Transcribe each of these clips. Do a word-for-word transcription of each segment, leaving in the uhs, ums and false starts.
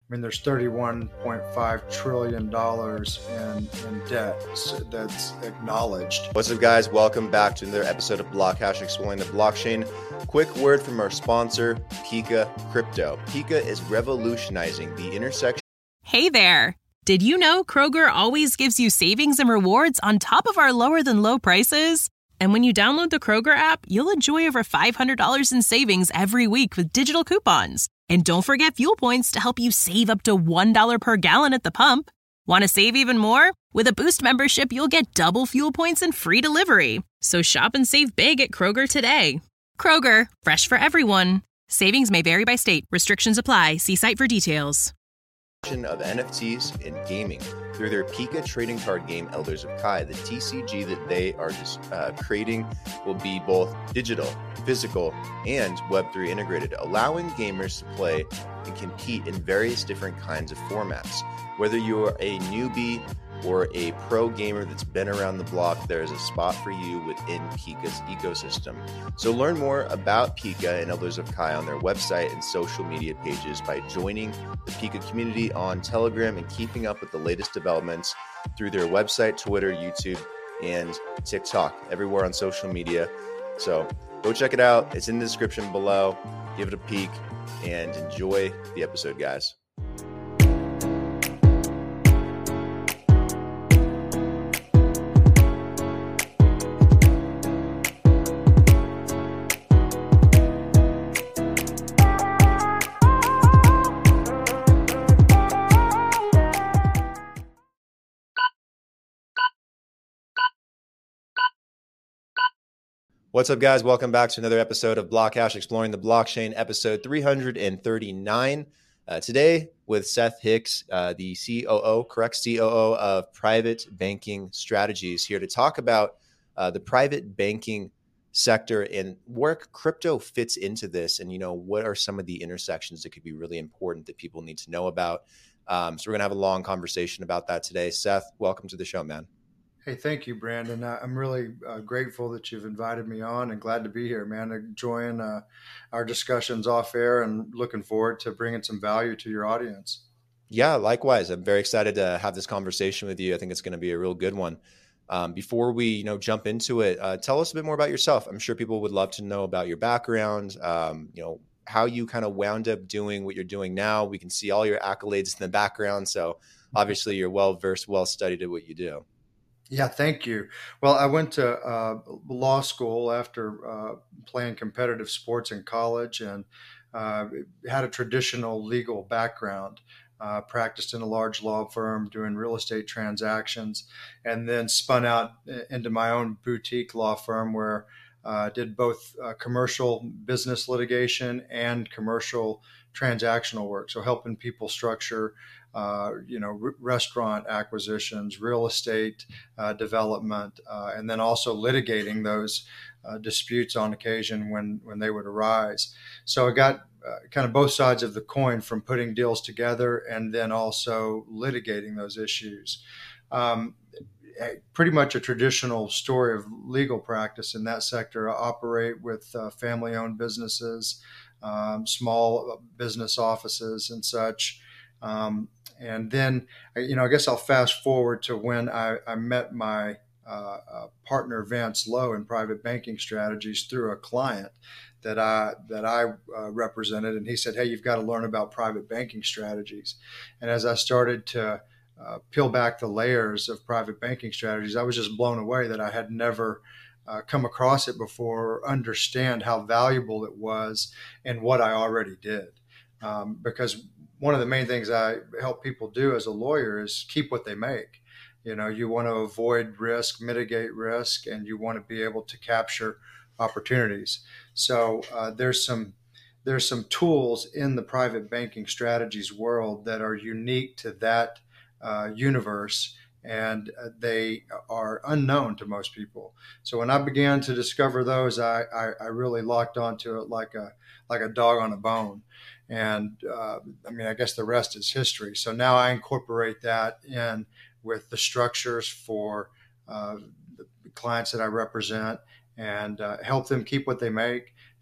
I mean, there's thirty-one point five trillion dollars in, in debt that's acknowledged. What's up, guys? Welcome back to another episode of Blockhash Exploring the Blockchain. Quick word from our sponsor, Pika Crypto. Pika is revolutionizing the intersection. Hey there. Did you know Kroger always gives you savings and rewards on top of our lower than low prices? And when you download the Kroger app, you'll enjoy over five hundred dollars in savings every week with digital coupons. And don't forget fuel points to help you save up to one dollar per gallon at the pump. Want to save even more? With a Boost membership, you'll get double fuel points and free delivery. So shop and save big at Kroger today. Kroger, fresh for everyone. Savings may vary by state. Restrictions apply. See site for details. Of N F Ts in gaming through their Pika trading card game Elders of Kai. The T C G that they are just uh, creating will be both digital, physical, and Web three integrated, allowing gamers to play and compete in various different kinds of formats. Whether you are a newbie or a pro gamer that's been around the block, there is a spot for you within Pika's ecosystem. So learn more about Pika and Elders of Kai on their website and social media pages by joining the Pika community on Telegram and keeping up with the latest developments through their website, Twitter, YouTube, and TikTok, everywhere on social media. So go check it out. It's in the description below. Give it a peek and enjoy the episode, guys. What's up, guys? Welcome back to another episode of Blockhash Exploring the Blockchain, episode three hundred thirty-nine. Uh, today with Seth Hicks, uh, the C O O, correct, C O O of Private Banking Strategies, here to talk about uh, the private banking sector and where crypto fits into this, and you know what are some of the intersections that could be really important that people need to know about. Um, so we're gonna have a long conversation about that today. Seth, welcome to the show, man. Hey, thank you, Brandon. I'm really uh, grateful that you've invited me on and glad to be here, man. Enjoying uh, our discussions off air and looking forward to bringing some value to your audience. Yeah, likewise. I'm very excited to have this conversation with you. I think it's going to be a real good one. Um, before we, you know, jump into it, uh, tell us a bit more about yourself. I'm sure people would love to know about your background, um, you know, how you kind of wound up doing what you're doing now. We can see all your accolades in the background. So obviously you're well-versed, well-studied at what you do. Yeah, thank you. Well, I went to uh, law school after uh, playing competitive sports in college and uh, had a traditional legal background. Uh, practiced in a large law firm doing real estate transactions, and then spun out into my own boutique law firm where I uh, did both uh, commercial business litigation and commercial transactional work. So helping people structure Uh, you know, r- restaurant acquisitions, real estate uh, development, uh, and then also litigating those uh, disputes on occasion when, when they would arise. So I got uh, kind of both sides of the coin from putting deals together and then also litigating those issues. Um, pretty much a traditional story of legal practice in that sector. I operate with uh, family-owned businesses, um, small business offices and such. Um, and then, you know, I guess I'll fast forward to when I, I met my uh, uh, partner, Vance Lowe, in Private Banking Strategies through a client that I that I uh, represented. And he said, hey, you've got to learn about private banking strategies. And as I started to uh, peel back the layers of private banking strategies, I was just blown away that I had never uh, come across it before or understand how valuable it was and what I already did. Um, because one of the main things I help people do as a lawyer is keep what they make. You know, you want to avoid risk, mitigate risk, and you want to be able to capture opportunities. So uh, there's some there's some tools in the private banking strategies world that are unique to that uh, universe, and uh, they are unknown to most people. So when I began to discover those, I, I, I really locked onto it like a like a dog on a bone. And uh, I mean, I guess the rest is history. So now I incorporate that in with the structures for uh, the clients that I represent and uh, help them keep what they make,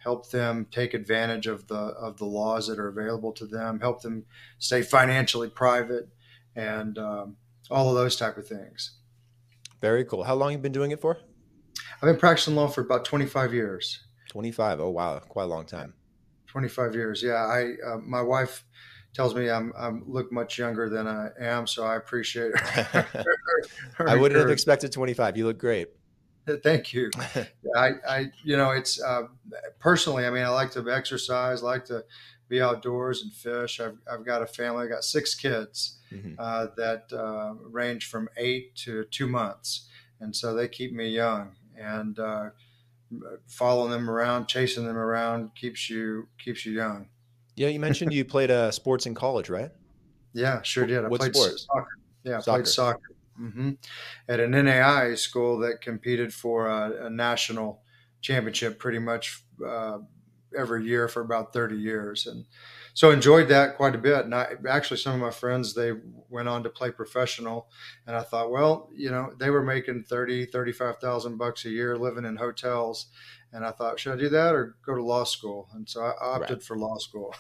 help them take advantage of the of the laws that are available to them, help them stay financially private, and um, all of those type of things. Very cool. How long have you been doing it for? I've been practicing law for about twenty-five years. twenty-five. Oh, wow. Quite a long time. twenty-five years. Yeah. I, uh, my wife tells me I'm, I'm look much younger than I am. So I appreciate her, her I wouldn't have encouragement. expected twenty-five. You look great. Thank you. I, I, you know, it's, uh, personally, I mean, I like to exercise, like to be outdoors and fish. I've, I've got a family, I got six kids, Mhm. uh, that, uh, range from eight to two months. And so they keep me young, and, uh, following them around, chasing them around keeps you, keeps you young. Yeah, you mentioned you played uh, sports in college, right? Yeah, sure did. I What played sport? soccer. Yeah, I played Soccer. soccer. hmm At an N A I A school that competed for a, a national championship pretty much uh, every year for about thirty years. And so enjoyed that quite a bit. And I, actually, some of my friends, they went on to play professional. And I thought, well, you know, they were making thirty, thirty-five thousand bucks a year living in hotels. And I thought, should I do that or go to law school? And so I opted Right. for law school.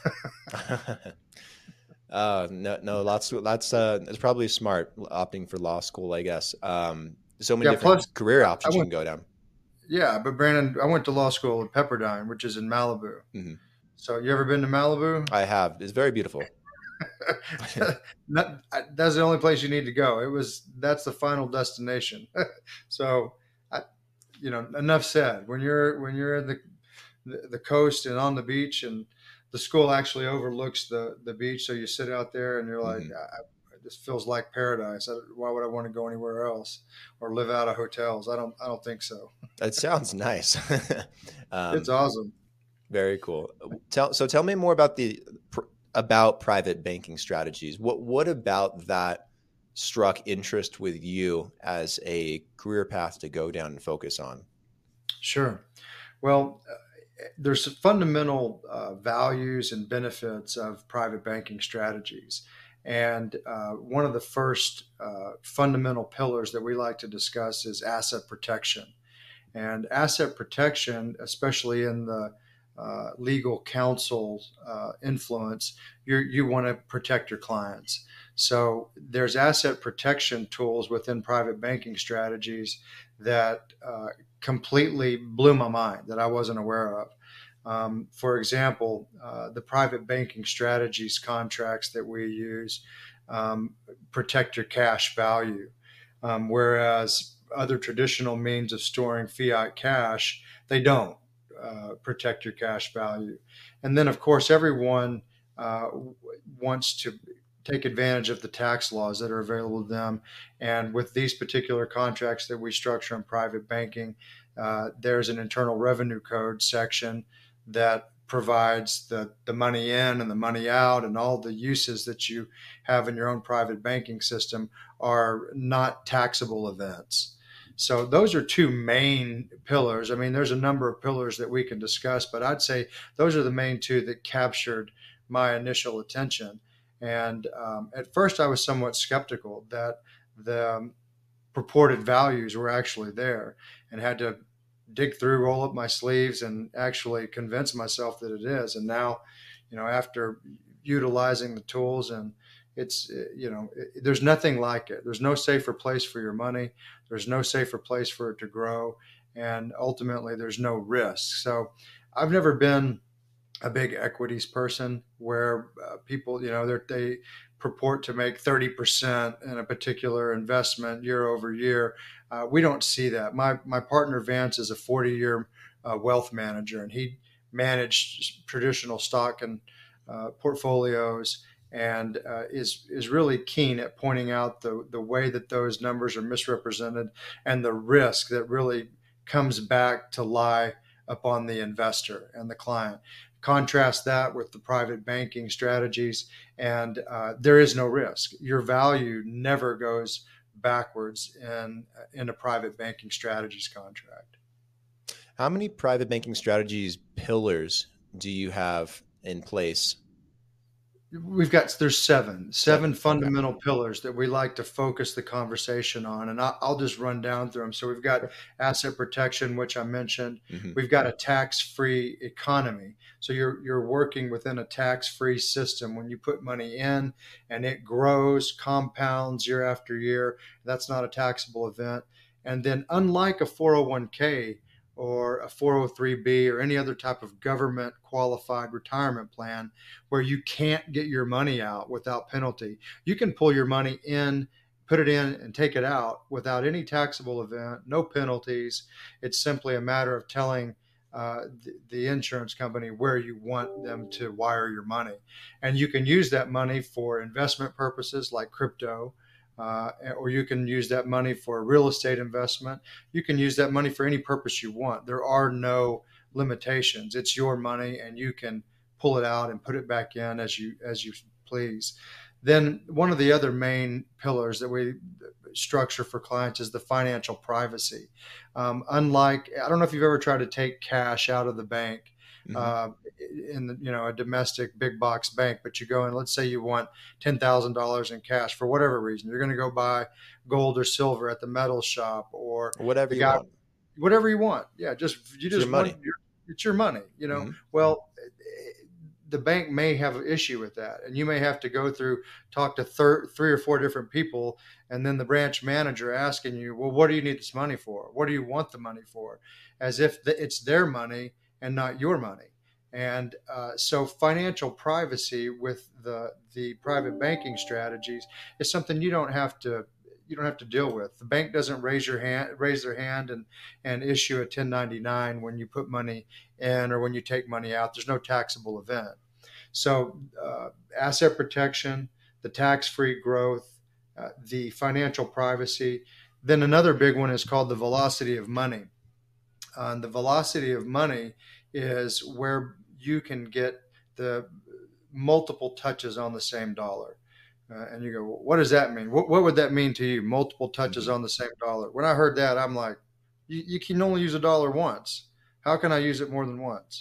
uh, no, no, lots. That's uh, it's probably smart opting for law school, I guess. Um, so many Yeah, different plus career I options you can went go down. Yeah, but Brandon, I went to law school at Pepperdine, which is in Malibu. hmm So you ever been to Malibu? I have. It's very beautiful. Not, I- that's the only place you need to go. It was that's the final destination. So, I, you know, enough said. When you're when you're in the, the the coast and on the beach, and the school actually overlooks the the beach, so you sit out there and you're like, hmm I, this feels like paradise. I, why would I want to go anywhere else or live out of hotels? I don't I don't think so. That sounds nice. It's um, awesome. very cool. Tell so tell me more about the pr- about private banking strategies. What what about that struck interest with you as a career path to go down and focus on? Sure. Well, uh, there's some fundamental uh, values and benefits of private banking strategies. And uh, one of the first uh, fundamental pillars that we like to discuss is asset protection. And asset protection, especially in the uh, legal counsel uh, influence, you you want to protect your clients. So there's asset protection tools within private banking strategies that uh, completely blew my mind that I wasn't aware of. Um, for example, uh, the private banking strategies contracts that we use um, protect your cash value, um, whereas other traditional means of storing fiat cash, they don't uh, protect your cash value. And then, of course, everyone uh, wants to take advantage of the tax laws that are available to them. And with these particular contracts that we structure in private banking, uh, there's an internal revenue code section that provides the, the money in and the money out, and all the uses that you have in your own private banking system are not taxable events. So those are two main pillars. I mean, there's a number of pillars that we can discuss, but I'd say those are the main two that captured my initial attention. And um, at first, I was somewhat skeptical that the um, purported values were actually there, and had to dig through, roll up my sleeves, and actually convince myself that it is. And now, you know, after utilizing the tools, and it's, you know, it, there's nothing like it. There's no safer place for your money. There's no safer place for it to grow. And ultimately, there's no risk. So I've never been a big equities person where uh, people, you know, they purport to make thirty percent in a particular investment year over year. Uh, we don't see that. My my partner Vance is a forty year uh, wealth manager, and he managed traditional stock and uh, portfolios, and uh, is is really keen at pointing out the the way that those numbers are misrepresented, and the risk that really comes back to lie upon the investor and the client. Contrast that with the private banking strategies, and uh, there is no risk. Your value never goes backwards in in a private banking strategies contract. How many private banking strategies pillars do you have in place? We've got there's seven seven Seven. Okay. fundamental pillars that we like to focus the conversation on, and I'll, I'll just run down through them. So we've got Sure. asset protection, which I mentioned. hmm We've got a tax-free economy. So you're you're working within a tax-free system when you put money in, and it grows, compounds year after year. That's not a taxable event. And then, unlike a four oh one k or a four oh three b or any other type of government qualified retirement plan where you can't get your money out without penalty. You can pull your money in, put it in, and take it out without any taxable event, no penalties. It's simply a matter of telling uh, the, the insurance company where you want them to wire your money. And you can use that money for investment purposes like crypto. Uh, or you can use that money for a real estate investment. You can use that money for any purpose you want. There are no limitations. It's your money, and you can pull it out and put it back in as you as you please. Then one of the other main pillars that we structure for clients is the financial privacy. Um, unlike, I don't know if you've ever tried to take cash out of the bank hmm uh, in the, you know, a domestic big box bank, but you go in, let's say you want ten thousand dollars in cash for whatever reason. You're going to go buy gold or silver at the metal shop, or Whatever the you guy, want. whatever you want. Yeah, just you It's your just money. want your, it's your money, you know. hmm Well, the bank may have an issue with that, and you may have to go through talk to thir- three or four different people, and then the branch manager asking you, well, what do you need this money for? What do you want the money for? As if the, it's their money and not your money. And uh, so financial privacy with the the private banking strategies is something you don't have to you don't have to deal with. The bank doesn't raise your hand raise their hand and and issue a ten ninety-nine when you put money in or when you take money out. There's no taxable event. So uh, asset protection, the tax-free growth, uh, the financial privacy. Then another big one is called the velocity of money. Uh, and the velocity of money is where you can get the multiple touches on the same dollar. Uh, and you go, well, what does that mean? What, what would that mean to you? Multiple touches hmm on the same dollar. When I heard that, I'm like, you, you can only use a dollar once. How can I use it more than once?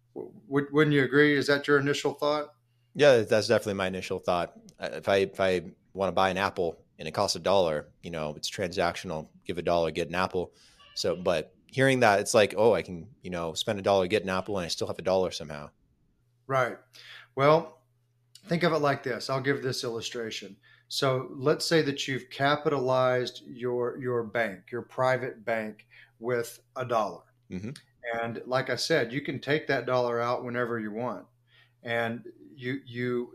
W- wouldn't you agree? Is that your initial thought? Yeah, that's definitely my initial thought. Uh, If I if I want to buy an apple and it costs a dollar, you know, it's transactional. Give a dollar, get an apple. So, but hearing that, it's like, oh, I can, you know, spend a dollar, get an apple, and I still have a dollar somehow. Right. Well, think of it like this. I'll give this illustration. So let's say that you've capitalized your your bank, your private bank, with a dollar. hmm And like I said, you can take that dollar out whenever you want. And you you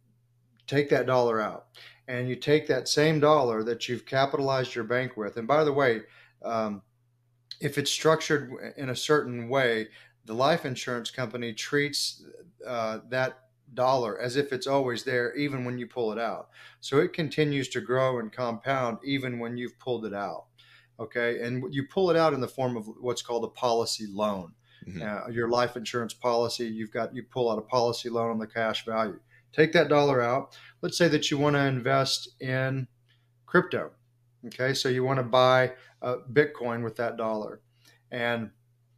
take that dollar out, and you take that same dollar that you've capitalized your bank with. And by the way, um, if it's structured in a certain way, the life insurance company treats uh, that dollar as if it's always there, even when you pull it out. So it continues to grow and compound even when you've pulled it out. Okay. And you pull it out in the form of what's called a policy loan. hmm Uh, your life insurance policy, you've got, you pull out a policy loan on the cash value. Take that dollar out. Let's say that you want to invest in crypto. Okay. So you want to buy uh, Bitcoin with that dollar. And,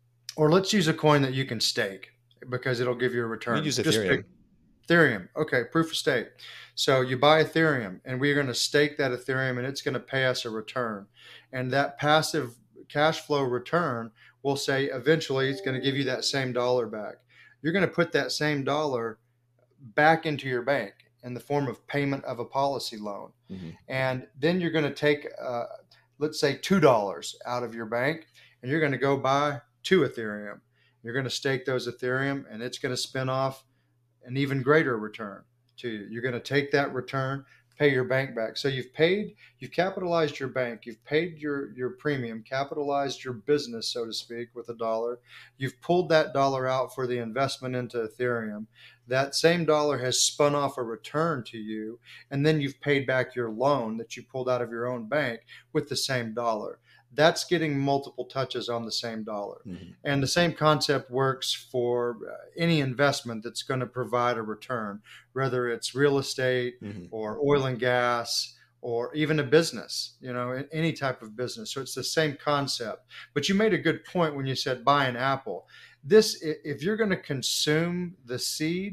or let's use a coin that you can stake because it'll give you a We return. use Just Ethereum. pick Ethereum. Okay. Proof of stake. So you buy Ethereum, and we're going to stake that Ethereum, and it's going to pay us a return. And that passive cash flow return will say eventually it's going to give you that same dollar back. You're going to put that same dollar back into your bank in the form of payment of a policy loan. hmm And then you're going to take, uh, let's say, two dollars out of your bank, and you're going to go buy two Ethereum. You're going to stake those Ethereum, and it's going to spin off an even greater return to you. You're going to take that return, pay your bank back. So you've paid, you've capitalized your bank, you've paid your, your premium, capitalized your business, so to speak, with a dollar. You've pulled that dollar out for the investment into Ethereum. That same dollar has spun off a return to you, and then you've paid back your loan that you pulled out of your own bank with the same dollar. That's getting multiple touches on the same dollar. hmm And the same concept works for uh, any investment that's going to provide a return, whether it's real estate hmm or oil and gas or even a business, you know, any type of business. So it's the same concept. But you made a good point when you said buy an apple. This, if you're going to consume the seed,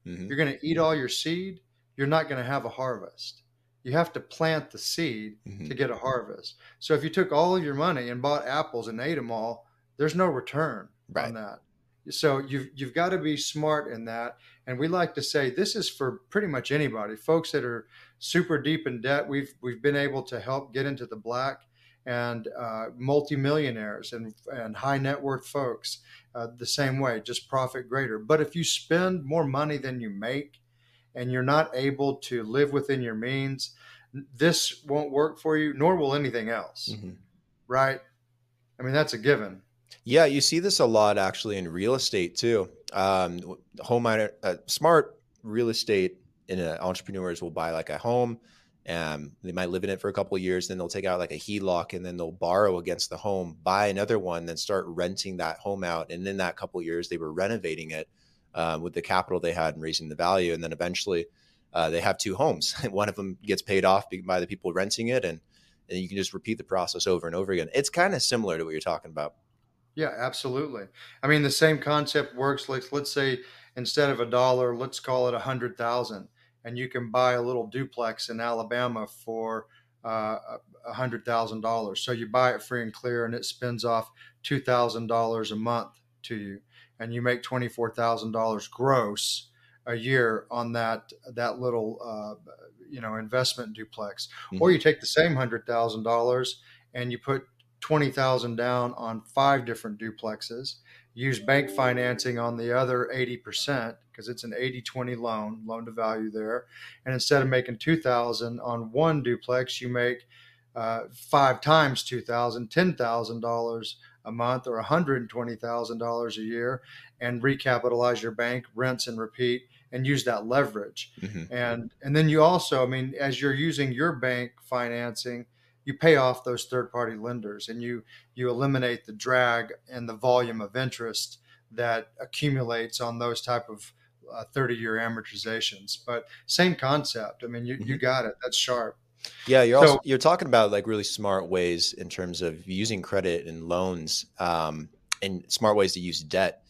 Mm-hmm. You're going to eat all your seed. You're not going to have a harvest. You have to plant the seed Mm-hmm. to get a harvest. So if you took all of your money and bought apples and ate them all, there's no return Right. on that. So you've you've got to be smart in that. And we like to say this is for pretty much anybody. Folks that are super deep in debt, we've we've been able to help get into the black, and uh, multimillionaires and and high net worth folks uh, the same way, just profit greater. But if you spend more money than you make, and you're not able to live within your means, this won't work for you, nor will anything else. Mm-hmm. Right? I mean, that's a given. Yeah, you see this a lot actually in real estate too. Um, home uh, smart real estate in uh, entrepreneurs will buy like a home, and they might live in it for a couple of years. Then they'll take out like a H E L O C, and then they'll borrow against the home, buy another one, then start renting that home out. And in that couple of years, they were renovating it um, with the capital they had and raising the value. And then eventually, uh, they have two homes. One of them gets paid off by the people renting it, and and you can just repeat the process over and over again. It's kind of similar to what you're talking about. Yeah, absolutely. I mean, the same concept works. Let's let's say instead of a dollar, let's call it a hundred thousand, and you can buy a little duplex in Alabama for uh, a hundred thousand dollars. So you buy it free and clear, and it spins off two thousand dollars a month to you, and you make twenty four thousand dollars gross a year on that that little uh, you know investment duplex. Mm-hmm. Or you take the same hundred thousand dollars and you put twenty thousand down on five different duplexes, use bank financing on the other eighty percent because it's an eighty twenty loan, loan to value there. And instead of making two thousand on one duplex, you make uh, five times two thousand, ten thousand dollars a month or one hundred twenty thousand dollars a year, and recapitalize your bank, rinse and repeat, and use that leverage. Mm-hmm. And, and then you also, I mean, as you're using your bank financing, you pay off those third-party lenders, and you you eliminate the drag and the volume of interest that accumulates on those type of uh, thirty-year amortizations. But same concept. I mean, you, Mm-hmm. you got it. That's sharp. Yeah, you're So- also you're talking about like really smart ways in terms of using credit and loans, um, and smart ways to use debt.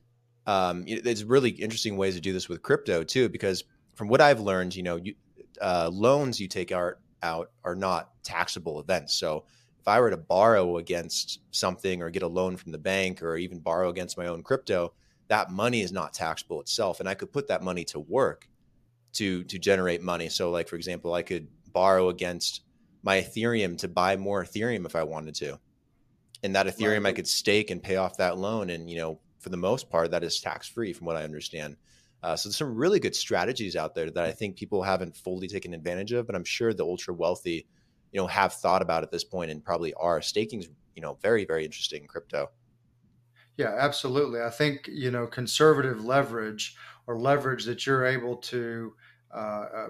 Um, you know, there's really interesting ways to do this with crypto too, because from what I've learned, you know, you, uh, loans you take out out are not taxable events. So if I were to borrow against something or get a loan from the bank or even borrow against my own crypto, that money is not taxable itself. And I could put that money to work to, to generate money. So like, for example, I could borrow against my Ethereum to buy more Ethereum if I wanted to. And that Ethereum Right. I could stake and pay off that loan. And, you know, for the most part, that is tax-free from what I understand. Uh, so there's some really good strategies out there that I think people haven't fully taken advantage of, but I'm sure the ultra wealthy, you know, have thought about at this point and probably are. Staking's, you know, very, very interesting in crypto. Yeah, absolutely. I think, you know, conservative leverage or leverage that you're able to uh, uh,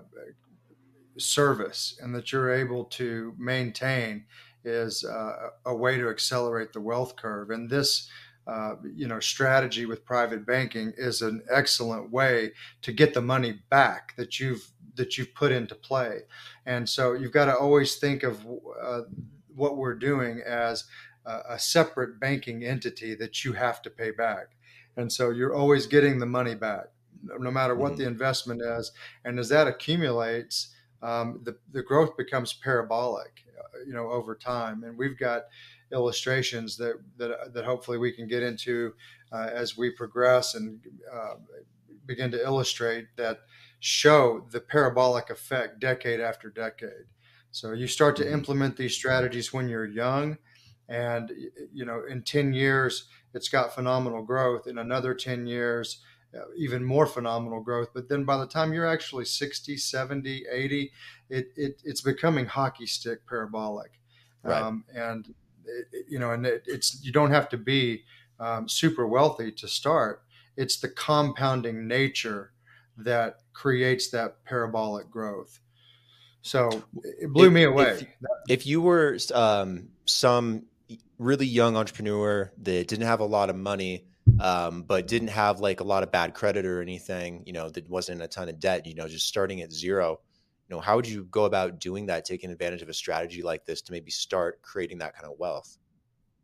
service and that you're able to maintain is uh, a way to accelerate the wealth curve. And this Uh, you know, strategy with private banking is an excellent way to get the money back that you've that you've put into play. And so you've got to always think of uh, what we're doing as a, a separate banking entity that you have to pay back. And so you're always getting the money back, no matter what Mm-hmm. the investment is. And as that accumulates, um, the the growth becomes parabolic, uh, you know, over time. And we've got illustrations that that that hopefully we can get into uh, as we progress and uh, begin to illustrate that show the parabolic effect decade after decade. So you start to Mhm. implement these strategies when you're young, and you know in ten years it's got phenomenal growth. In another ten years, uh, even more phenomenal growth. But then by the time you're actually sixty, seventy, eighty, it, it it's becoming hockey stick parabolic. Right. Um, and it, you know, and it, it's you don't have to be um, super wealthy to start. It's the compounding nature that creates that parabolic growth. So it blew If- me away. If, if you were um, some really young entrepreneur that didn't have a lot of money, um, but didn't have like a lot of bad credit or anything, you know, that wasn't in a ton of debt, you know, just starting at zero, you know, how would you go about doing that, taking advantage of a strategy like this to maybe start creating that kind of wealth?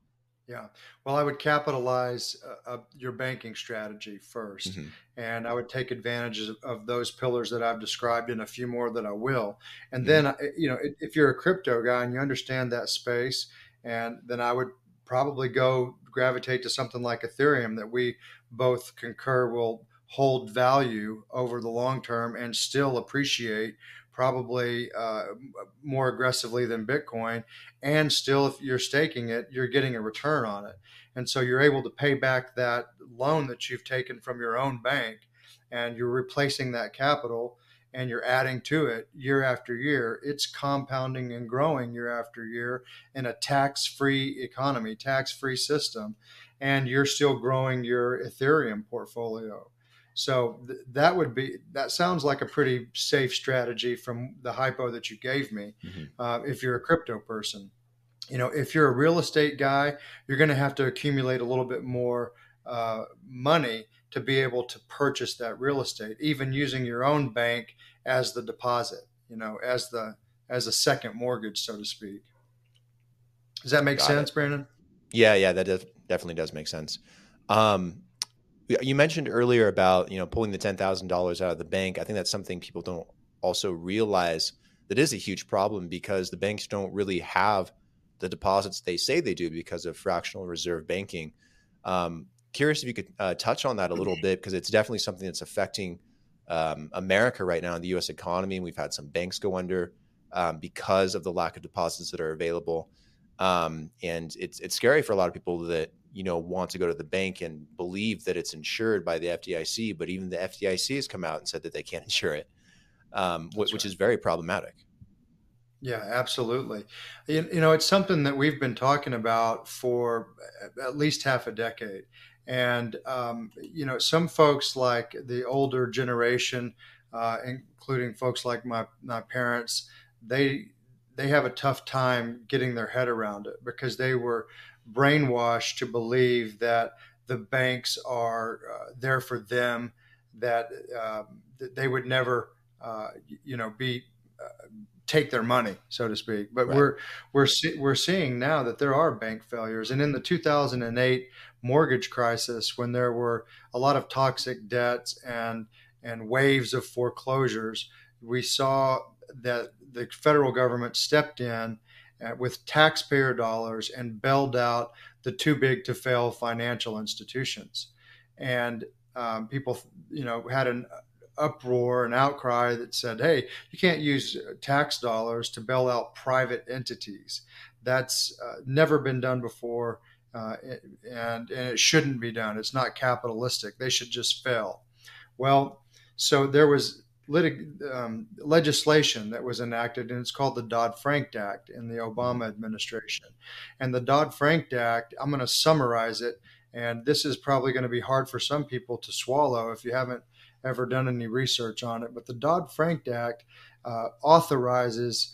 Yeah. Well, I would capitalize uh, uh, your banking strategy first, Hmm. and I would take advantage of, of those pillars that I've described and a few more that I will. And Hmm. then, uh, you know, if if you're a crypto guy and you understand that space, and then I would probably go gravitate to something like Ethereum that we both concur will hold value over the long term and still appreciate probably uh, more aggressively than Bitcoin, and still if you're staking it you're getting a return on it, and so you're able to pay back that loan that you've taken from your own bank, and you're replacing that capital and you're adding to it year after year. It's compounding and growing year after year in a tax-free economy, tax-free system, and you're still growing your Ethereum portfolio. So th- that would be that sounds like a pretty safe strategy from the hypo that you gave me. Hmm. Uh, if you're a crypto person, you know, if you're a real estate guy, you're going to have to accumulate a little bit more uh, money to be able to purchase that real estate, even using your own bank as the deposit, you know, as the as a second mortgage, so to speak. Does that make Got it. sense, Brandon? Yeah, yeah, that def- definitely does make sense. Um, y- you mentioned earlier about, you know, pulling the ten thousand dollars out of the bank. I think that's something people don't also realize that is a huge problem because the banks don't really have the deposits they say they do because of fractional reserve banking. Um, curious if you could uh, touch on that a little bit because it's definitely something that's affecting um, America right now in the U S economy. We've had some banks go under um, because of the lack of deposits that are available. Um, and it's it's scary for a lot of people that you know want to go to the bank and believe that it's insured by the F D I C, but even the F D I C has come out and said that they can't insure it, um, wh- That's which right. is very problematic. Yeah, absolutely. You, you know, it's something that we've been talking about for at least half a decade. And, um, you know, some folks like the older generation, uh, including folks like my, my parents, they, they have a tough time getting their head around it because they were brainwashed to believe that the banks are uh, there for them, that, uh, that they would never, uh, you know, be take their money, so to speak. But Right. we're we're we're seeing now that there are bank failures, and in the two thousand eight mortgage crisis, when there were a lot of toxic debts and and waves of foreclosures, we saw that the federal government stepped in uh, with taxpayer dollars and bailed out the too big to fail financial institutions, and um, people, you know, had an uproar and outcry that said, "Hey, you can't use tax dollars to bail out private entities. That's uh, never been done before, uh, and and it shouldn't be done. It's not capitalistic. They should just fail." Well, so there was litig- um, legislation that was enacted, and it's called the Dodd-Frank Act in the Mhm. Obama administration. And the Dodd-Frank Act, I'm going to summarize it, and this is probably going to be hard for some people to swallow if you haven't ever done any research on it. But the Dodd-Frank Act uh, authorizes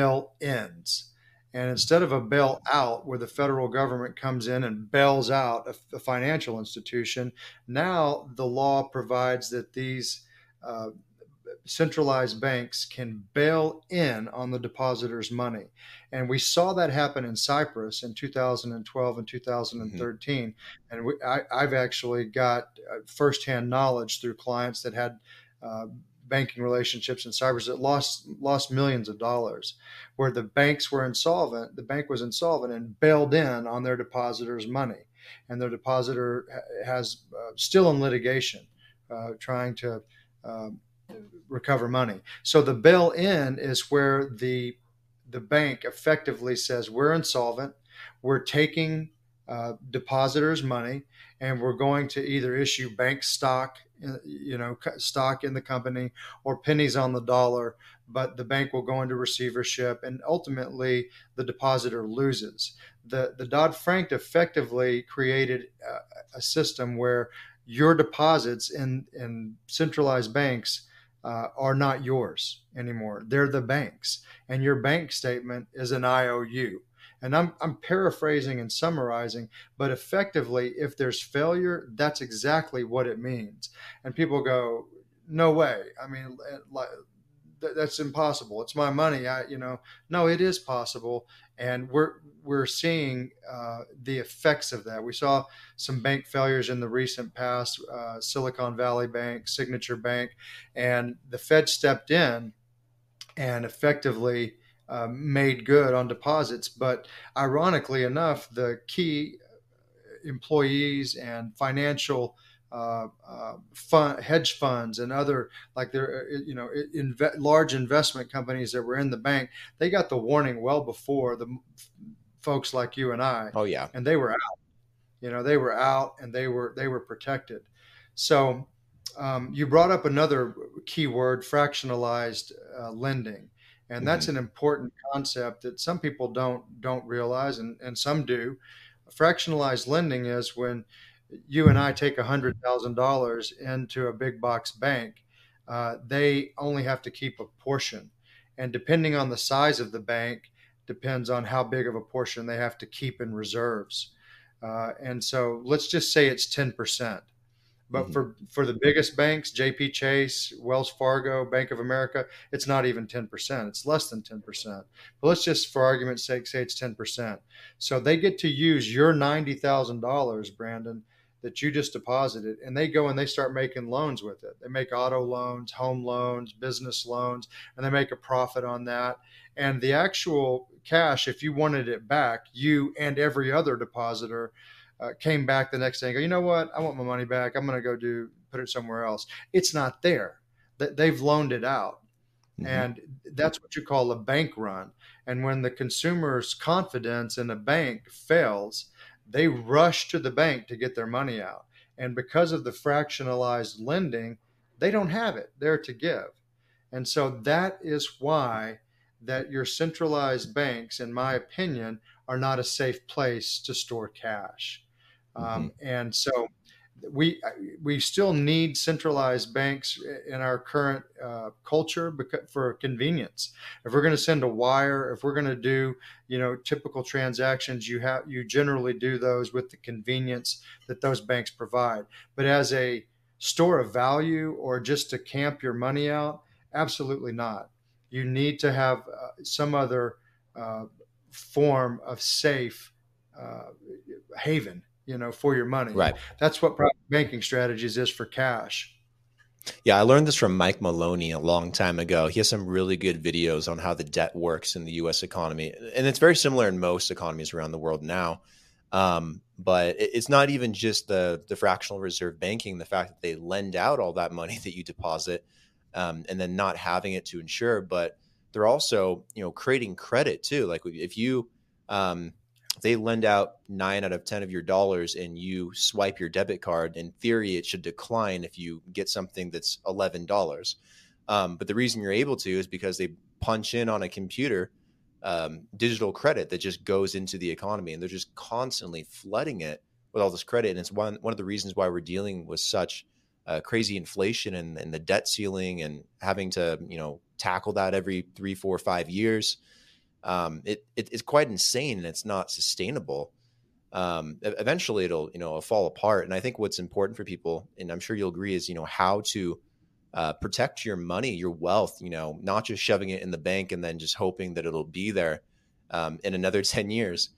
bail-ins. And instead of a bail out where the federal government comes in and bails out a, a financial institution, now the law provides that these uh, centralized banks can bail in on the depositor's money. And we saw that happen in Cyprus in two thousand twelve and Mhm. two thousand thirteen. And we, I, I've actually got uh, firsthand knowledge through clients that had uh, banking relationships in Cyprus that lost lost millions of dollars, where the banks were insolvent. The bank was insolvent and bailed in on their depositor's money, and their depositor has uh, still in litigation, uh, trying to uh, recover money. So the bail in is where the the bank effectively says we're insolvent, we're taking uh, depositors' money, and we're going to either issue bank stock, you know, stock in the company, or pennies on the dollar. But the bank will go into receivership, and ultimately the depositor loses. The the Dodd Frank effectively created a, a system where your deposits in in centralized banks uh, are not yours anymore. They're the bank's, and your bank statement is an I O U. And I'm, I'm paraphrasing and summarizing, but effectively, if there's failure, that's exactly what it means. And people go, "No way." I mean, th- that's impossible. It's my money. I, you know, no, it is possible. And we're, we're seeing uh, the effects of that. We saw some bank failures in the recent past, uh, Silicon Valley Bank, Signature Bank, and the Fed stepped in and effectively uh, made good on deposits. But ironically enough, the key employees and financial uh, uh, fund, hedge funds and other like there, you know, inve- large investment companies that were in the bank, they got the warning well before the folks like you and I, Oh yeah. and they were out. You know, they were out and they were they were protected. So um, you brought up another key word, fractionalized uh, lending, and that's Hmm. an important concept that some people don't don't realize, and, and some do. Fractionalized lending is when you and I take one hundred thousand dollars into a big box bank, uh, they only have to keep a portion. And depending on the size of the bank, depends on how big of a portion they have to keep in reserves. Uh, and so let's just say it's ten percent. But Hmm. for, for the biggest banks, J P Chase, Wells Fargo, Bank of America, it's not even ten percent. It's less than ten percent. But let's just, for argument's sake, say it's ten percent. So they get to use your ninety thousand dollars, Brandon, that you just deposited, and they go and they start making loans with it. They make auto loans, home loans, business loans, and they make a profit on that. And the actual cash, if you wanted it back, you and every other depositor uh, came back the next day and go, you know what? I want my money back. I'm going to go do put it somewhere else. It's not there. They've loaned it out. Hmm. And that's what you call a bank run. And when the consumer's confidence in a bank fails, they rush to the bank to get their money out. And because of the fractionalized lending, they don't have it there to give. And so that is why that your centralized banks, in my opinion, are not a safe place to store cash. Hmm. Um, and so we we still need centralized banks in our current uh, culture because, for convenience. If we're going to send a wire, if we're going to do you know typical transactions, you have you generally do those with the convenience that those banks provide. But as a store of value or just to camp your money out, absolutely not. You need to have uh, some other uh, form of safe uh, haven, you know, for your money. And Right. that's what private banking strategies is for cash. Yeah, I learned this from Mike Maloney a long time ago. He has some really good videos on how the debt works in the U S economy. And it's very similar in most economies around the world now. Um, but it's not even just the, the fractional reserve banking, the fact that they lend out all that money that you deposit um, and then not having it to insure, but they're also, you know, creating credit too. Like if you, um, they lend out nine out of ten of your dollars and you swipe your debit card, in theory, it should decline if you get something that's eleven dollars. Um, but the reason you're able to is because they punch in on a computer um, digital credit that just goes into the economy, and they're just constantly flooding it with all this credit. And it's one, one of the reasons why we're dealing with such uh, crazy inflation and, and the debt ceiling and having to, you know, tackle that every three, four, five years. Um, it, it it's quite insane and it's not sustainable. Um, e- eventually it'll, you know, it'll fall apart. And I think what's important for people, and I'm sure you'll agree, is, you know, how to uh, protect your money, your wealth, you know, not just shoving it in the bank and then just hoping that it'll be there um, in another ten years,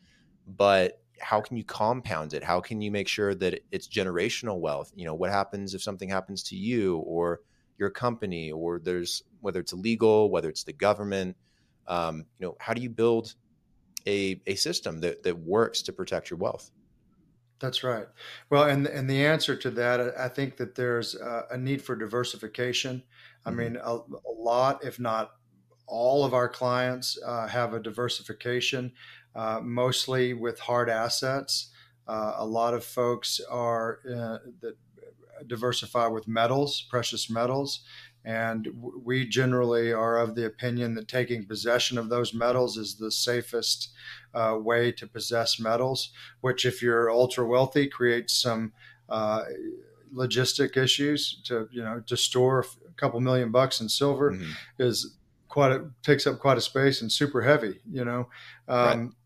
but how can you compound it? How can you make sure that it's generational wealth? You know, what happens if something happens to you or your company, or there's, whether it's illegal, whether it's the government, um, you know, how do you build a, a system that, that works to protect your wealth? That's right. Well, and and the answer to that, I I think that there's a, a need for diversification. I Hmm. mean, a, a lot, if not all of our clients uh, have a diversification, uh, mostly with hard assets. Uh, a lot of folks are uh, that diversify with metals, precious metals. And we generally are of the opinion that taking possession of those metals is the safest uh, way to possess metals, which, if you're ultra wealthy, creates some uh, logistic issues to, you know, to store a couple million bucks in silver Hmm. is quite a, takes up quite a space and super heavy, you know. Right. Um,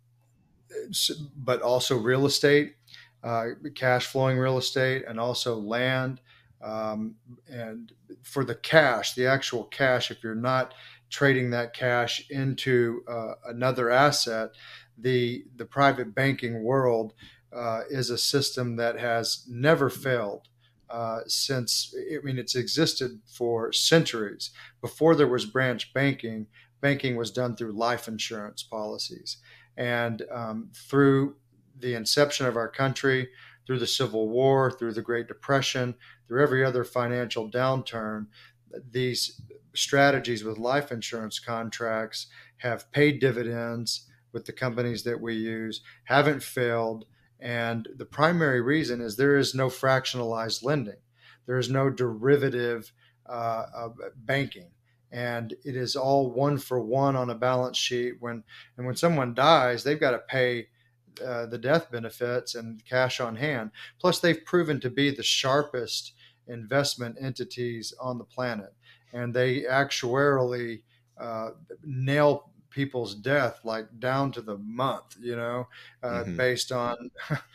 but also real estate, uh, cash flowing real estate, and also land. Um, and for the cash, the actual cash, if you're not trading that cash into uh, another asset, the the private banking world uh, is a system that has never failed uh, since. I mean, it's existed for centuries. Before there was branch banking, banking was done through life insurance policies, and um, through the inception of our country, through the Civil War, through the Great Depression, through every other financial downturn, these strategies with life insurance contracts have paid dividends with the companies that we use, haven't failed. And the primary reason is there is no fractionalized lending, there is no derivative uh, of banking. And it is all one for one on a balance sheet. When and when someone dies, they've got to pay uh, the death benefits and cash on hand. Plus, they've proven to be the sharpest investment entities on the planet, and they actuarially uh, nail people's death like down to the month, you know, uh, Mm-hmm. based on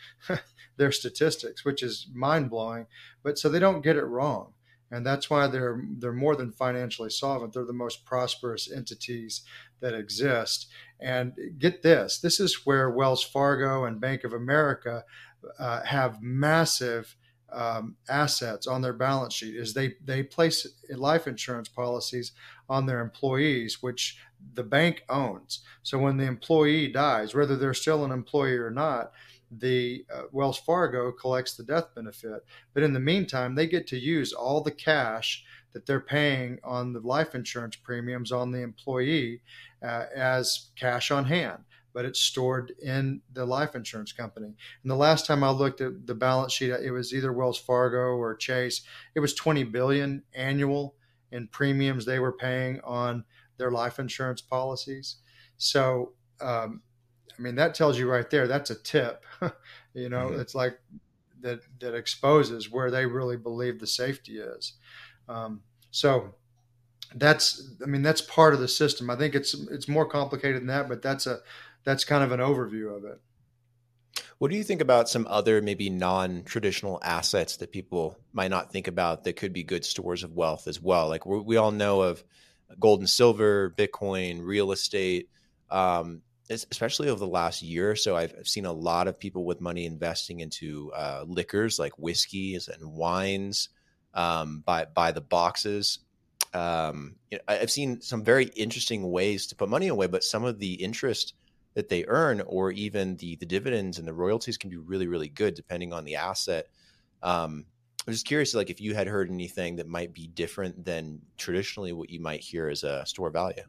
their statistics, which is mind blowing. But so they don't get it wrong. And that's why they're they're more than financially solvent. They're the most prosperous entities that exist. And get this: this is where Wells Fargo and Bank of America uh, have massive um, assets on their balance sheet. Is they they place life insurance policies on their employees, which the bank owns. So when the employee dies, whether they're still an employee or not, the uh, Wells Fargo collects the death benefit. But in the meantime, they get to use all the cash that they're paying on the life insurance premiums on the employee uh, as cash on hand, but it's stored in the life insurance company. And the last time I looked at the balance sheet, it was either Wells Fargo or Chase. It was twenty billion annual in premiums they were paying on their life insurance policies. So, um, I mean, that tells you right there, that's a tip. you know, Mm-hmm. it's like that, that exposes where they really believe the safety is. Um, so that's, I mean, that's part of the system. I think it's, it's more complicated than that, but that's a, that's kind of an overview of it. What do you think about some other maybe non-traditional assets that people might not think about that could be good stores of wealth as well? Like we we all know of gold and silver, Bitcoin, real estate. Um, especially over the last year or so, I've, I've seen a lot of people with money investing into uh, liquors like whiskeys and wines um, by by the boxes. Um, you know, I've seen some very interesting ways to put money away, but some of the interest that they earn, or even the the dividends and the royalties, can be really, really good depending on the asset. Um, I'm just curious, like if you had heard anything that might be different than traditionally what you might hear as a store value.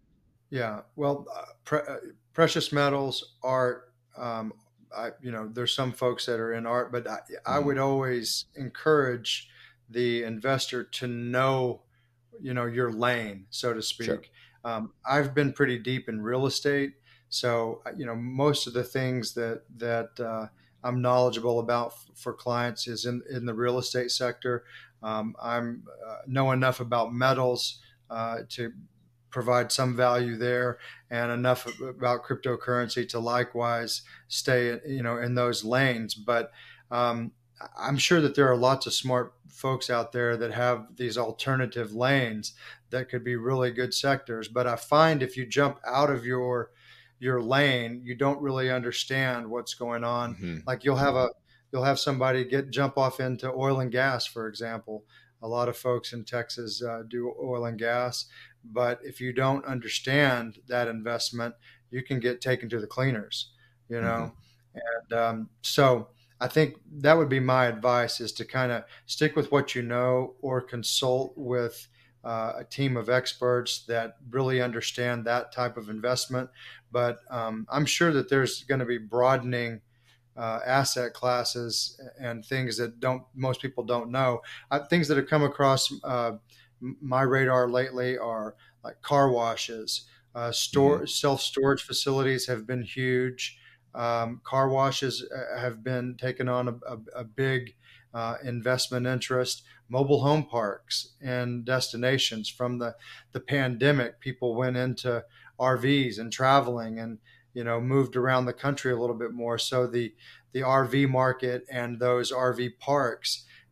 Yeah. Well, uh, pre- uh, precious metals, art, um, I, you know, there's some folks that are in art, but I, I Mm-hmm. would always encourage the investor to know, you know, your lane, so to Sure. speak. Um, I've been pretty deep in real estate, so uh, you know, most of the things that that uh, I'm knowledgeable about f- for clients is in in the real estate sector. Um, I'm uh, know enough about metals uh, to provide some value there, and enough about cryptocurrency to likewise stay, you know, in those lanes. But um, I'm sure that there are lots of smart folks out there that have these alternative lanes that could be really good sectors. But I find if you jump out of your your lane, you don't really understand what's going on. Mm-hmm. Like you'll have a you'll have somebody get jump off into oil and gas, for example. A lot of folks in Texas uh, do oil and gas, but if you don't understand that investment, you can get taken to the cleaners, you Mm-hmm. know. And um, so I think that would be my advice: is to kind of stick with what you know, or consult with uh, a team of experts that really understand that type of investment. But um, I'm sure that there's going to be broadening uh, asset classes and things that don't most people don't know. Uh, things that have come across uh, my radar lately are like car washes, uh, Mm-hmm. store self storage facilities have been huge. Um, car washes uh, have been taken on a, a, a big uh, investment interest. Mobile home parks and destinations. From the the pandemic, people went into R Vs and traveling, and you know moved around the country a little bit more. So the the R V market and those R V parks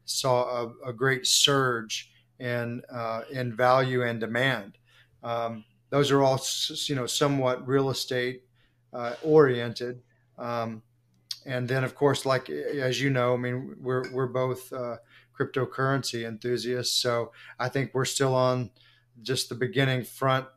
saw a, a great surge in uh, in value and demand. Um, those are all, you know, somewhat real estate uh, oriented. Um, and then, of course, like as you know, I mean, we're we're both uh, cryptocurrency enthusiasts, so I think we're still on just the beginning front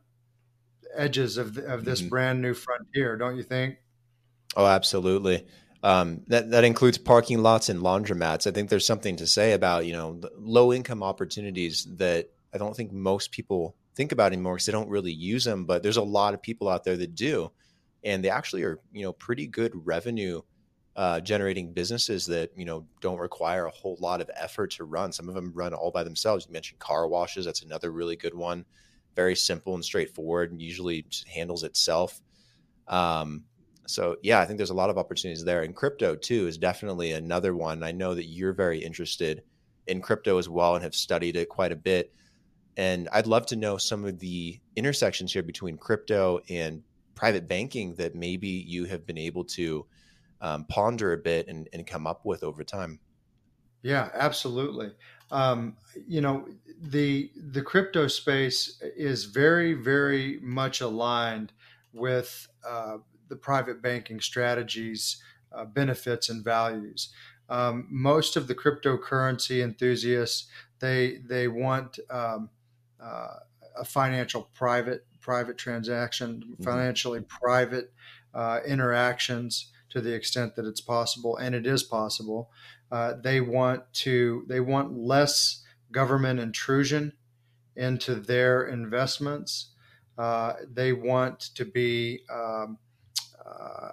edges of the, of this Mhm. brand new frontier, don't you think? Oh, absolutely. Um, that that includes parking lots and laundromats. I think there's something to say about, you know, the low income opportunities that I don't think most people think about anymore because they don't really use them. But there's a lot of people out there that do, and they actually are, you know, pretty good revenue uh, generating businesses that, you know, don't require a whole lot of effort to run. Some of them run all by themselves. You mentioned car washes. That's another really good one. Very simple and straightforward, and usually just handles itself. Um, so yeah, I think there's a lot of opportunities there. And crypto too is definitely another one. I know that you're very interested in crypto as well and have studied it quite a bit. And I'd love to know some of the intersections here between crypto and private banking that maybe you have been able to um, ponder a bit and, and come up with over time. Yeah, absolutely. Um, you know, the the crypto space is very, very much aligned with uh, the private banking strategies, uh, benefits, and values. Um, most of the cryptocurrency enthusiasts they they want um, uh, a financial private private transaction, Mm-hmm. financially private uh, interactions to the extent that it's possible, and it is possible. Uh, they want to they want less government intrusion into their investments. Uh, they want to be um, uh,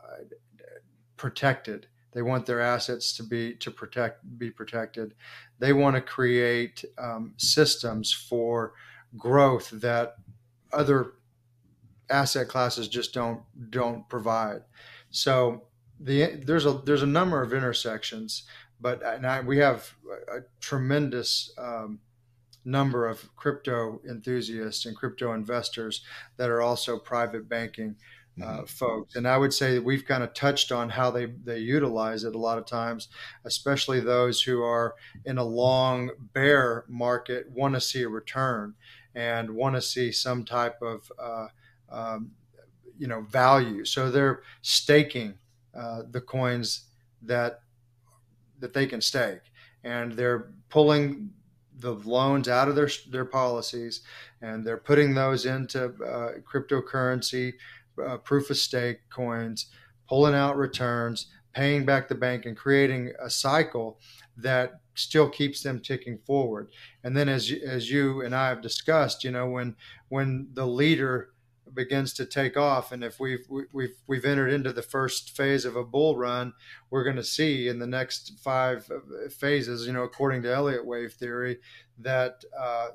protected. They want their assets to be to protect be protected. They want to create um, systems for growth that other asset classes just don't don't provide. So the there's a there's a number of intersections, but and I, we have a, a tremendous um, number of crypto enthusiasts and crypto investors that are also private banking uh, Mm-hmm. folks. And I would say that we've kind of touched on how they, they utilize it a lot of times, especially those who are in a long bear market, want to see a return and want to see some type of uh, um, you know value. So they're staking uh, the coins that that they can stake, and they're pulling the loans out of their their policies, and they're putting those into uh, cryptocurrency, uh, proof of stake coins, pulling out returns, paying back the bank, and creating a cycle that still keeps them ticking forward. And then, as as you and I have discussed, you know, when when the leader begins to take off, and if we've we've we've entered into the first phase of a bull run, we're going to see in the next five phases, you know, according to Elliott wave theory, that uh,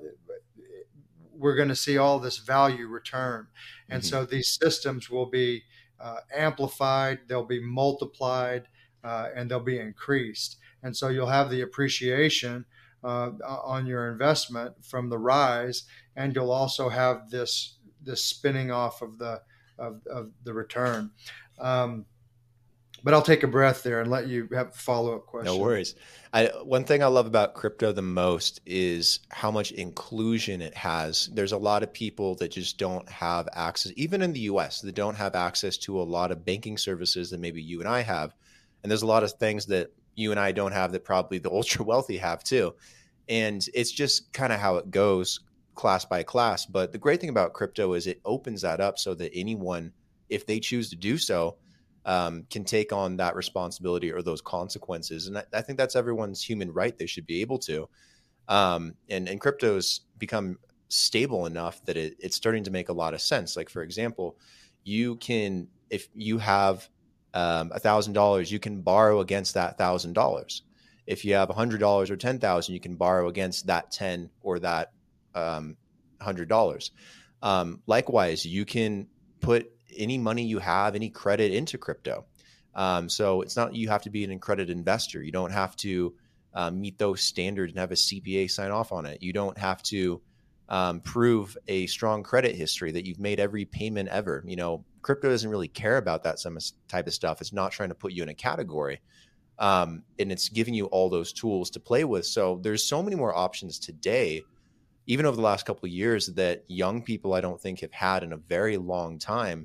we're going to see all this value return. And Mm-hmm. so these systems will be uh, amplified, they'll be multiplied, uh, and they'll be increased. And so you'll have the appreciation uh, on your investment from the rise, and you'll also have this this spinning off of the of, of the return. Um, but I'll take a breath there and let you have a follow up No question. worries. I, one thing I love about crypto the most is how much inclusion it has. There's a lot of people that just don't have access, even in the U S, that don't have access to a lot of banking services that maybe you and I have. And there's a lot of things that you and I don't have that probably the ultra wealthy have too. And it's just kind of how it goes class by class. But the great thing about crypto is it opens that up so that anyone, if they choose to do so, um, can take on that responsibility or those consequences. And I, I think that's everyone's human right. They should be able to. Um, and, and crypto's become stable enough that it, it's starting to make a lot of sense. Like, for example, you can, if you have um, a thousand dollars, you can borrow against that thousand dollars. If you have a hundred dollars or ten thousand, you can borrow against that ten or that um, hundred dollars. Um, likewise, you can put any money you have, any credit into crypto. Um, so it's not you have to be an accredited investor. You don't have to um, meet those standards and have a C P A sign off on it. You don't have to um, prove a strong credit history that you've made every payment ever. You know, crypto doesn't really care about that some type of stuff. It's not trying to put you in a category. Um, and it's giving you all those tools to play with. So there's so many more options today, even over the last couple of years, that young people, I don't think, have had in a very long time.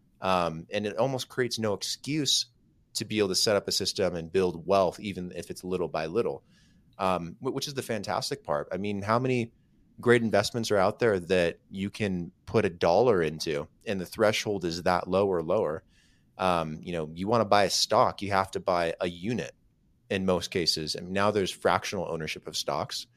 Um, and it almost creates no excuse to be able to set up a system and build wealth, even if it's little by little, um, which is the fantastic part. I mean, how many great investments are out there that you can put a dollar into and the threshold is that low or lower? Um, you know, you want to buy a stock, you have to buy a unit in most cases. And now there's fractional ownership of stocks.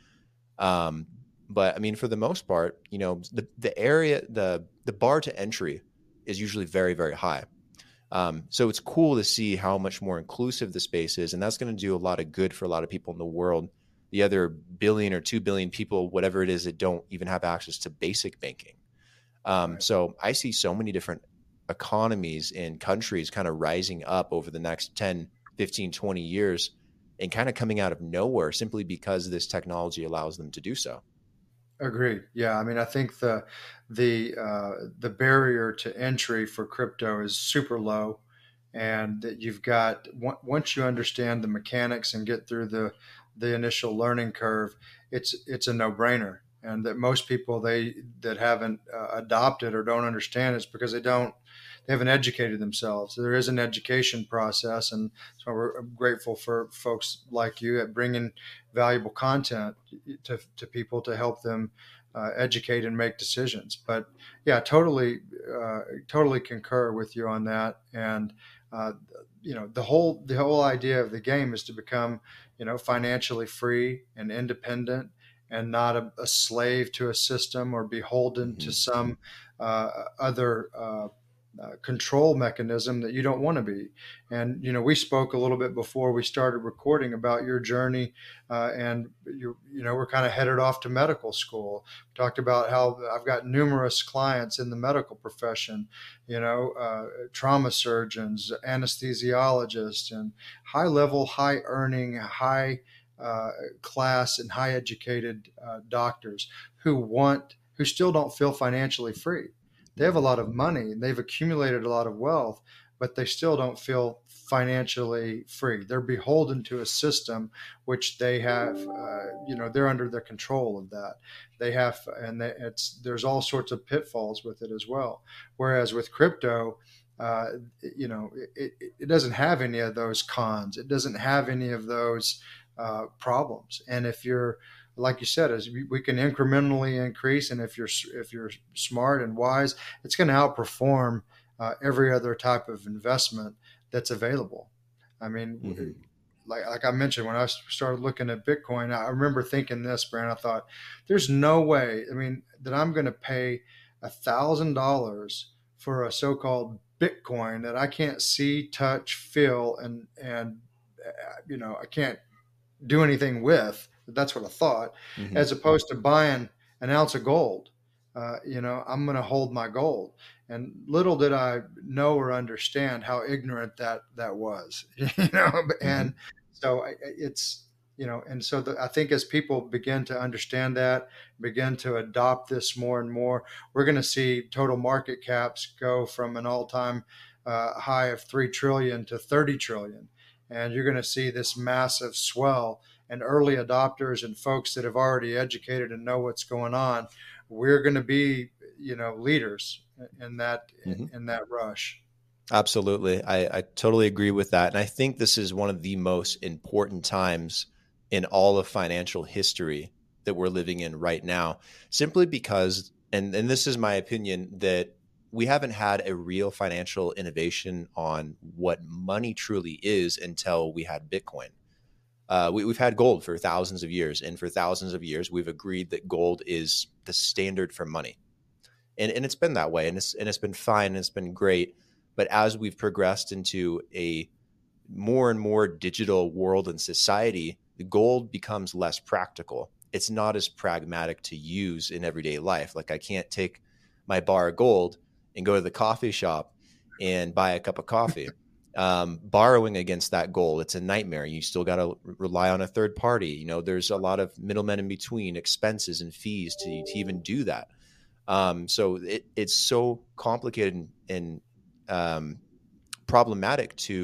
Um, but I mean, for the most part, you know, the, the area, the, the bar to entry is usually very, very high. Um, so it's cool to see how much more inclusive the space is. And that's going to do a lot of good for a lot of people in the world. The other billion or two billion people, whatever it is, that don't even have access to basic banking. Um, right. So I see so many different economies and countries kind of rising up over the next ten, fifteen, twenty years and kind of coming out of nowhere simply because this technology allows them to do so. Agreed. Yeah. I mean, I think the, the, uh, the barrier to entry for crypto is super low, and that you've got, once you understand the mechanics and get through the, the initial learning curve, it's, it's a no brainer. And that most people they, that haven't uh, adopted or don't understand is because they don't, they haven't educated themselves. There is an education process, and so we're grateful for folks like you at bringing valuable content to, to people to help them uh, educate and make decisions. But yeah, totally, uh, totally concur with you on that. And uh, you know, the whole the whole idea of the game is to become, you know, financially free and independent, and not a, a slave to a system or beholden mm-hmm. to some uh, other uh, uh, control mechanism that you don't want to be. And, you know, we spoke a little bit before we started recording about your journey, uh, and you, you know, we're kind of headed off to medical school. We talked about how I've got numerous clients in the medical profession, you know, uh, trauma surgeons, anesthesiologists, and high level, high earning, high Uh, class and high educated uh, doctors who want, who still don't feel financially free. They have a lot of money, they've accumulated a lot of wealth, but they still don't feel financially free. They're beholden to a system which they have, uh, you know, they're under the control of that. They have, and they, it's, there's all sorts of pitfalls with it as well. Whereas with crypto, uh, you know, it, it, it doesn't have any of those cons. It doesn't have any of those Uh, problems. And if you're, like you said, as we, we can incrementally increase, and if you're if you're smart and wise, it's going to outperform uh, every other type of investment that's available. I mean, mm-hmm. like like I mentioned, when I started looking at Bitcoin, I remember thinking this, Brand. I thought, there's no way, I mean, that I'm going to pay a thousand dollars for a so-called Bitcoin that I can't see, touch, feel, and and uh, you know, I can't do anything with. That's what I thought, mm-hmm. as opposed to buying an ounce of gold. Uh, you know, I'm going to hold my gold. And little did I know or understand how ignorant that that was, you know, and mm-hmm. so it's, you know, and so the, I think as people begin to understand that, begin to adopt this more and more, we're going to see total market caps go from an all-time uh, high of three trillion to thirty trillion. And you're going to see this massive swell, and early adopters and folks that have already educated and know what's going on. We're going to be, you know, leaders in that, mm-hmm. in that rush. Absolutely. I, I totally agree with that. And I think this is one of the most important times in all of financial history that we're living in right now, simply because, and, and this is my opinion, that we haven't had a real financial innovation on what money truly is until we had Bitcoin. Uh, we, we've had gold for thousands of years, and for thousands of years, we've agreed that gold is the standard for money. And, and it's been that way, and it's, and it's been fine, and it's been great. But as we've progressed into a more and more digital world and society, the gold becomes less practical. It's not as pragmatic to use in everyday life. Like, I can't take my bar of gold and go to the coffee shop and buy a cup of coffee. Um, borrowing against that goal, it's a nightmare. You still got to rely on a third party. You know, there's a lot of middlemen in between, expenses and fees to, to even do that. Um, so it, it's so complicated and, and um, problematic to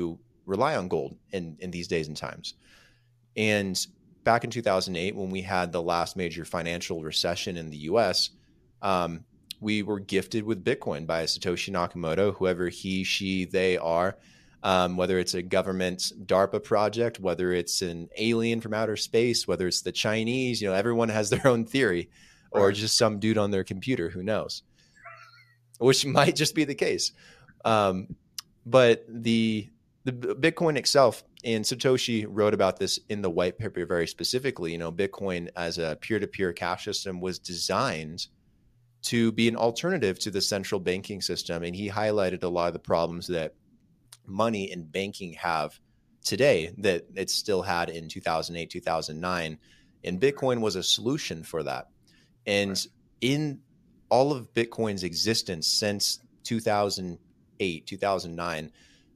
rely on gold in, in these days and times. And back in two thousand eight, when we had the last major financial recession in the U S, um, we were gifted with Bitcoin by Satoshi Nakamoto, whoever he, she, they are. Um, whether it's a government DARPA project, whether it's an alien from outer space, whether it's the Chinese, you know, everyone has their own theory, or Right. just some dude on their computer, who knows, which might just be the case. Um, but the the Bitcoin itself, and Satoshi wrote about this in the white paper very specifically, you know, Bitcoin as a peer-to-peer cash system was designed to be an alternative to the central banking system. And he highlighted a lot of the problems that money and banking have today that it still had in two thousand eight, two thousand nine. And Bitcoin was a solution for that. And right. in all of Bitcoin's existence since two thousand eight, two thousand nine,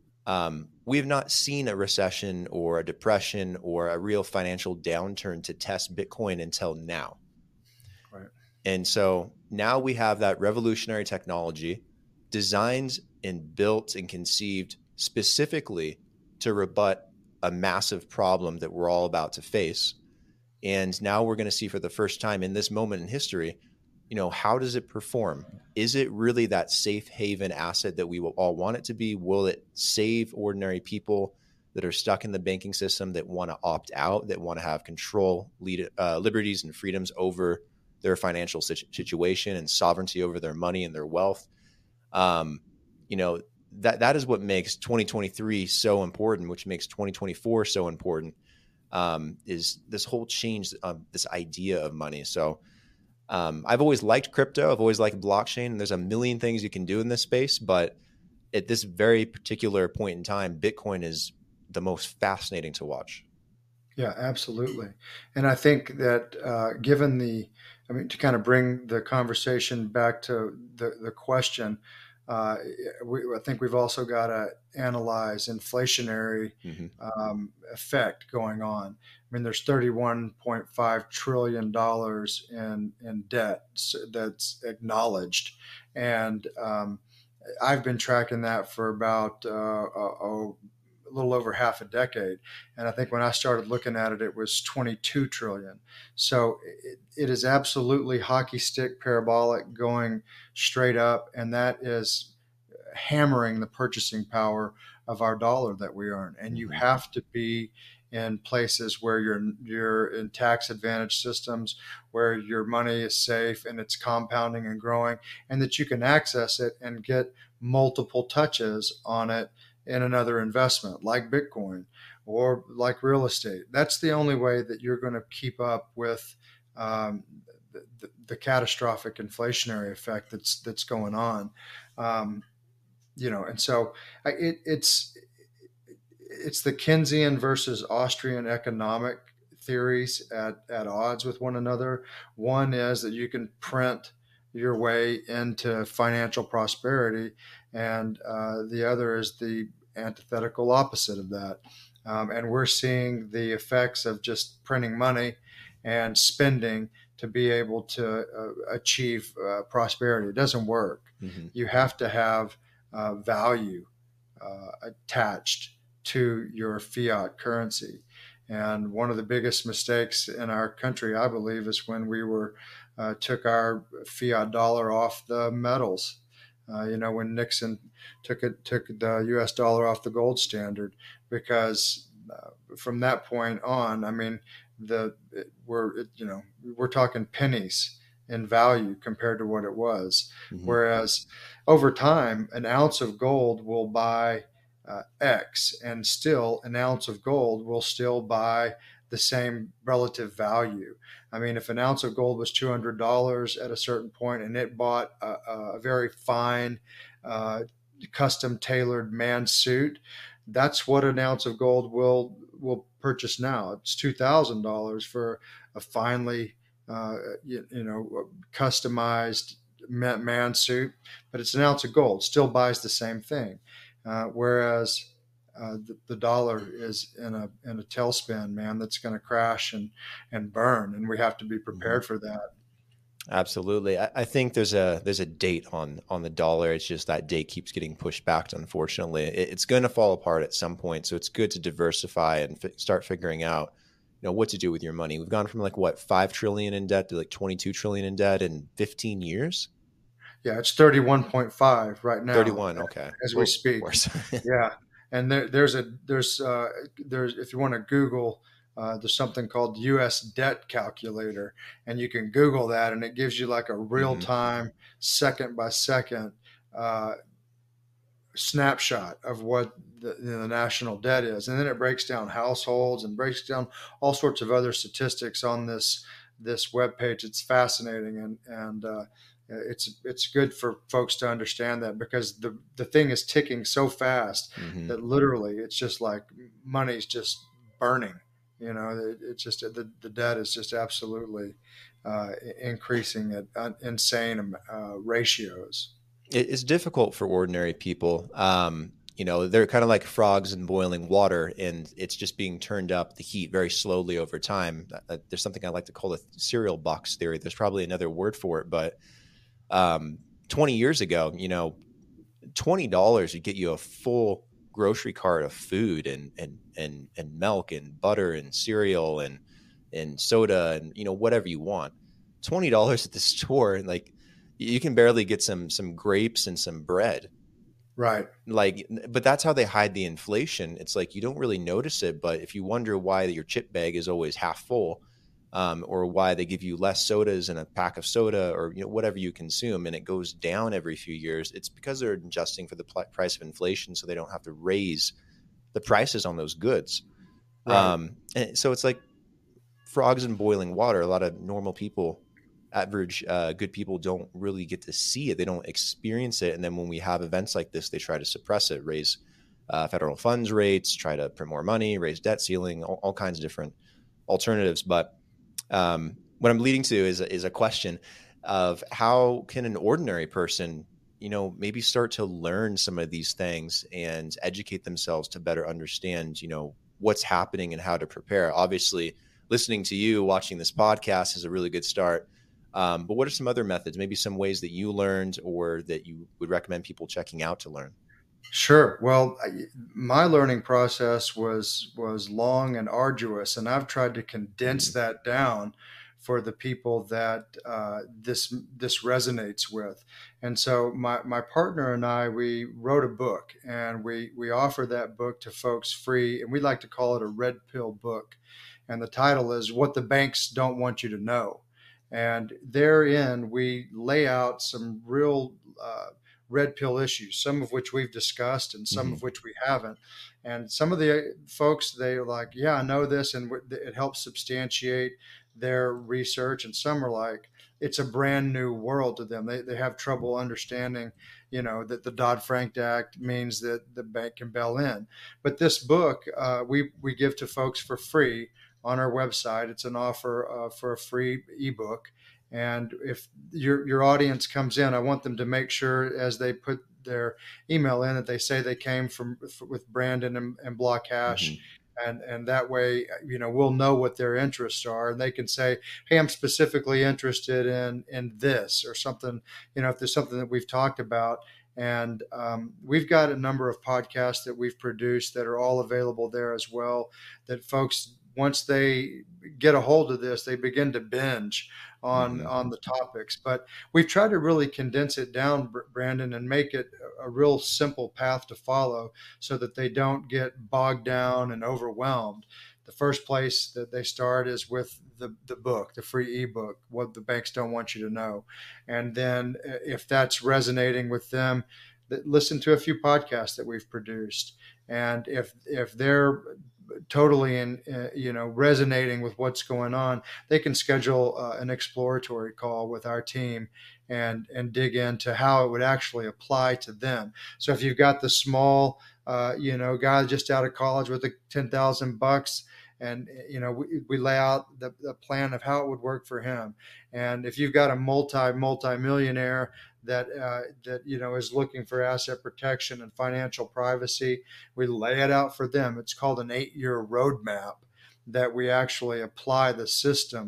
um, we have not seen a recession or a depression or a real financial downturn to test Bitcoin until now. Right. And so now we have that revolutionary technology designed and built and conceived specifically to rebut a massive problem that we're all about to face. And now we're going to see for the first time in this moment in history, you know, how does it perform? Is it really that safe haven asset that we will all want it to be? Will it save ordinary people that are stuck in the banking system, that want to opt out, that want to have control, lead, uh, liberties and freedoms over their financial situation and sovereignty over their money and their wealth? Um, you know, that that is what makes twenty twenty-three so important, which makes twenty twenty-four so important, um, is this whole change of this idea of money. So um, I've always liked crypto. I've always liked blockchain. And there's a million things you can do in this space. But at this very particular point in time, Bitcoin is the most fascinating to watch. Yeah, absolutely. And I think that uh, given the, I mean, to kind of bring the conversation back to the, the question, uh, we, I think we've also got to analyze inflationary mm-hmm. um, effect going on. I mean, there's thirty-one point five trillion dollars in, in debt that's acknowledged. And um, I've been tracking that for about uh, a, a little over half a decade. And I think when I started looking at it, it was twenty-two trillion. So it, it is absolutely hockey stick parabolic, going straight up. And that is hammering the purchasing power of our dollar that we earn. And you have to be in places where you're you're in tax advantage systems, where your money is safe and it's compounding and growing, and that you can access it and get multiple touches on it in another investment like Bitcoin or like real estate. That's the only way that you're going to keep up with um, the, the, the catastrophic inflationary effect that's that's going on. Um, you know, and so it, it's it's the Keynesian versus Austrian economic theories at, at odds with one another. One is that you can print your way into financial prosperity, and uh, the other is the antithetical opposite of that. Um, and we're seeing the effects of just printing money and spending to be able to uh, achieve uh, prosperity. It doesn't work. Mm-hmm. You have to have uh, value uh, attached to your fiat currency. And one of the biggest mistakes in our country, I believe, is when we were uh, took our fiat dollar off the metals. Uh, you know, when Nixon took it, took the U S dollar off the gold standard, because uh, from that point on, I mean, the it, we're it, you know we're talking pennies in value compared to what it was. Mm-hmm. Whereas over time, an ounce of gold will buy uh, X, and still an ounce of gold will still buy the same relative value. I mean, if an ounce of gold was two hundred dollars at a certain point and it bought a, a very fine, uh, custom tailored man's suit, that's what an ounce of gold will will purchase now. It's two thousand dollars for a finely, uh, you, you know, customized man suit, but it's an ounce of gold, still buys the same thing. Uh, whereas uh, the, the dollar is in a in a tailspin, man, that's going to crash and and burn, and we have to be prepared for that. Absolutely. I, I think there's a there's a date on on the dollar. It's just that date keeps getting pushed back. Unfortunately, it, it's going to fall apart at some point. So it's good to diversify and fi- start figuring out, you know, what to do with your money. We've gone from like what five trillion in debt to like twenty-two trillion in debt in fifteen years. Yeah, it's thirty-one point five right now thirty-one. Okay. as we Well, of speak. course. Yeah, and there, there's a there's uh, there's if you want to Google, uh, there's something called U S debt calculator, and you can Google that, and it gives you like a real hmm time, second by second uh, snapshot of what the, you know, the national debt is, and then it breaks down households and breaks down all sorts of other statistics on this this web page. It's fascinating, and and uh, it's it's good for folks to understand that, because the the thing is ticking so fast hmm that literally it's just like money's just burning. You know, it, it's just the, the debt is just absolutely uh, increasing at uh, insane uh, ratios. it, it's difficult for ordinary people. Um, you know, they're kind of like frogs in boiling water, and it's just being turned up the heat very slowly over time. Uh, there's something I like to call the cereal box theory. There's probably another word for it, but um, twenty years ago, you know, twenty dollars would get you a full grocery cart of food and and and and milk and butter and cereal and and soda and you know whatever you want. Twenty dollars at the store, and like you can barely get some some grapes and some bread. Right. Like, but that's how they hide the inflation. It's like you don't really notice it, but if you wonder why your chip bag is always half full, um, or why they give you less sodas in a pack of soda, or you know whatever you consume, and it goes down every few years, it's because they're adjusting for the pl- price of inflation, so they don't have to raise the prices on those goods. Right. Um, and so it's like frogs in boiling water. A lot of normal people, average uh, good people, don't really get to see it. They don't experience it. And then when we have events like this, they try to suppress it, raise uh, federal funds rates, try to print more money, raise debt ceiling, all, all kinds of different alternatives. But um, what I'm leading to is is a question of how can an ordinary person, you know, maybe start to learn some of these things and educate themselves to better understand, you know, what's happening and how to prepare. Obviously, listening to you, watching this podcast is a really good start. Um, but what are some other methods, maybe some ways that you learned or that you would recommend people checking out to learn? Sure. Well, I- my learning process was was long and arduous, and I've tried to condense Mm-hmm. that down for the people that uh, this this resonates with. And so my my partner and I, we wrote a book, and we we offer that book to folks free, and we like to call it a red pill book. And the title is "What the Banks Don't Want You to Know." And therein, we lay out some real uh, red pill issues, some of which we've discussed and some Mm-hmm. of which we haven't. And some of the folks, they're like, yeah, I know this, and it helps substantiate their research. And some are like, it's a brand new world to them. They, they have trouble understanding, you know, that the Dodd-Frank Act means that the bank can bail in. But this book, uh, we, we give to folks for free on our website. It's an offer uh, for a free ebook. And if your your audience comes in, I want them to make sure as they put their email in that they say they came from with Brandon and, and Block Mm-hmm. Hash. And, and that way, you know, we'll know what their interests are, and they can say, "Hey, I'm specifically interested in in this or something." You know, if there's something that we've talked about, and um, we've got a number of podcasts that we've produced that are all available there as well. That folks, once they get a hold of this, they begin to binge on Mm-hmm. on the topics. But we've tried to really condense it down, Brandon, and make it a real simple path to follow, so that they don't get bogged down and overwhelmed. The first place that they start is with the, the book, the free ebook, What the Banks Don't Want You to Know. And then if that's resonating with them, listen to a few podcasts that we've produced. And if if they're totally in uh, you know resonating with what's going on, they can schedule uh, an exploratory call with our team and and dig into how it would actually apply to them. So if you've got the small uh, you know guy just out of college with the ten thousand bucks, and you know we, we lay out the, the plan of how it would work for him. And if you've got a multi multi millionaire that uh, that you know is looking for asset protection and financial privacy, we lay it out for them. It's called an eight-year roadmap that we actually apply the system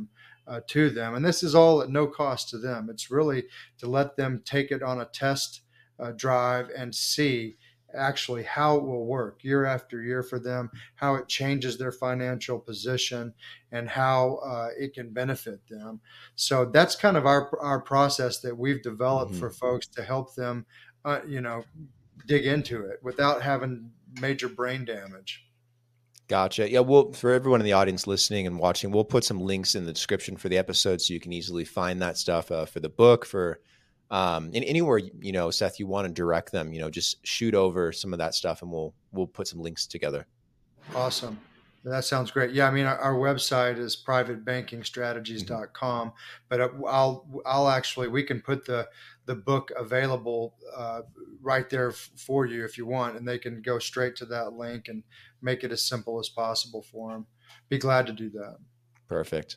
uh, to them. And this is all at no cost to them. It's really to let them take it on a test uh, drive and see actually how it will work year after year for them, how it changes their financial position, and how uh, it can benefit them. So that's kind of our our process that we've developed Mm-hmm. for folks to help them, uh, you know, dig into it without having major brain damage. Gotcha. Yeah. Well, for everyone in the audience listening and watching, we'll put some links in the description for the episode so you can easily find that stuff uh, for the book, for um, and anywhere, you know, Seth, you want to direct them, you know, just shoot over some of that stuff and we'll, we'll put some links together. Awesome. That sounds great. Yeah. I mean, our, our website is private banking strategies dot com, mm-hmm. but I'll, I'll actually, we can put the, the book available uh, right there f- for you if you want, and they can go straight to that link and make it as simple as possible for them. Be glad to do that. Perfect.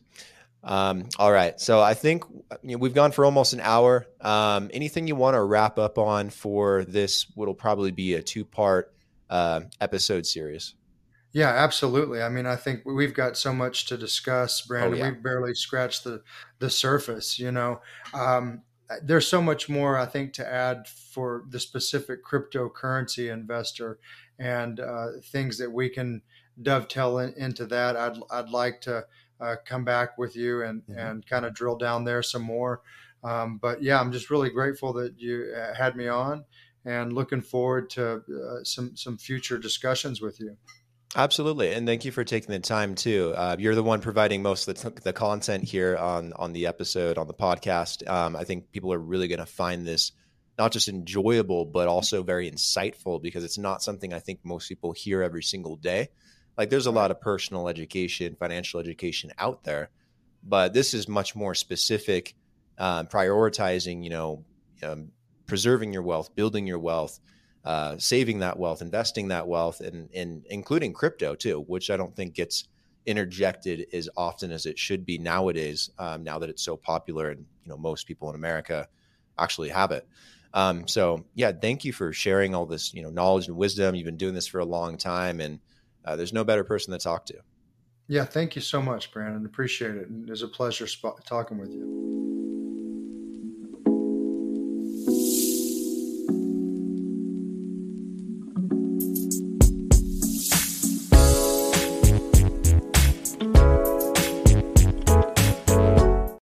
Um, all right. So I think you know, we've gone for almost an hour. Um, anything you want to wrap up on for this, what'll probably be a two part uh, episode series? Yeah, absolutely. I mean, I think we've got so much to discuss, Brandon. Oh, yeah. We've barely scratched the, the surface, you know. Um, there's so much more, I think, to add for the specific cryptocurrency investor and uh, things that we can dovetail in, into that. I'd, I'd like to uh, come back with you and, mm-hmm. and kind of drill down there some more. Um, but yeah, I'm just really grateful that you had me on and looking forward to uh, some, some future discussions with you. Absolutely. And thank you for taking the time too. Uh, you're the one providing most of the, t- the content here on, on the episode, on the podcast. Um, I think people are really going to find this not just enjoyable, but also very insightful, because it's not something I think most people hear every single day. Like there's a lot of personal education, financial education out there, but this is much more specific, uh, prioritizing, you know, um, preserving your wealth, building your wealth, Uh, saving that wealth, investing that wealth, and, and including crypto too, which I don't think gets interjected as often as it should be nowadays. Um, now that it's so popular, and you know most people in America actually have it. Um, so yeah, thank you for sharing all this, you know, knowledge and wisdom. You've been doing this for a long time, and uh, there's no better person to talk to. Yeah, thank you so much, Brandon. Appreciate it. And it was a pleasure sp- talking with you.